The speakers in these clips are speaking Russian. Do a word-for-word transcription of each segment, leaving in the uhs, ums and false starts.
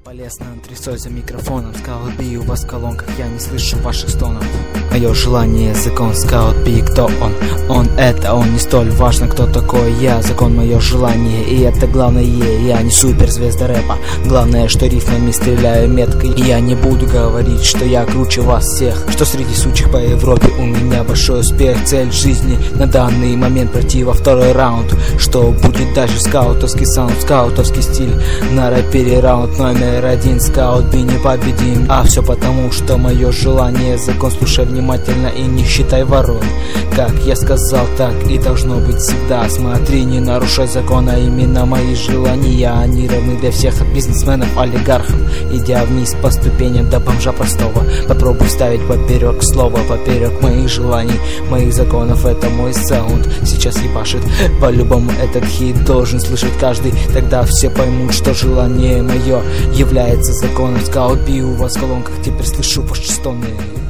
Полез на антресоль за микрофоном. Скаут Би, у вас в колонках, я не слышу ваших стонов. Мое желание, закон, Скаут Би, кто он? Он это, он не столь важно, кто такой я. Закон, мое желание, и это главное. Я не суперзвезда рэпа, главное, что рифмами стреляю меткой. И я не буду говорить, что я круче вас всех, что среди сучих по Европе у меня большой успех. Цель жизни на данный момент пройти во второй раунд. Что будет дальше? Скаутовский саунд, скаутовский стиль. На рэпере раунд номер один. Скаут Би непобедим. А все потому, что мое желание, закон, слушай внимательно и не считай ворон. Как я сказал, так и должно быть всегда. Смотри, не нарушай закон, а именно мои желания. Они равны для всех, от бизнесменов, олигархов, идя вниз по ступеням до бомжа простого. Попробуй вставить поперек слова, поперек моих желаний, моих законов. Это мой саунд, сейчас ебашит. По-любому этот хит должен слышать каждый. Тогда все поймут, что желание мое является законом. Скаут Би, у вас в колонках, теперь слышу ваши стоны.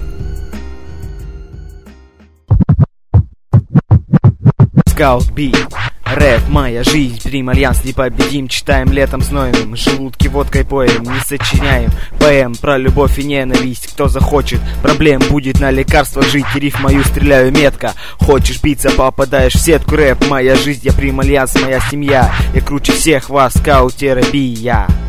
Скаут Би, рэп, моя жизнь, Dream Альянс, непобедим. Читаем летом знойным, желудки водкой поем. Не сочиняем поэм про любовь и ненависть. Кто захочет, проблем будет на лекарствах жить. Риф мою стреляю метко. Хочешь биться, попадаешь в сетку. Рэп, моя жизнь, я Dream Альянс, моя семья. Я круче всех вас, Скаут Би, я.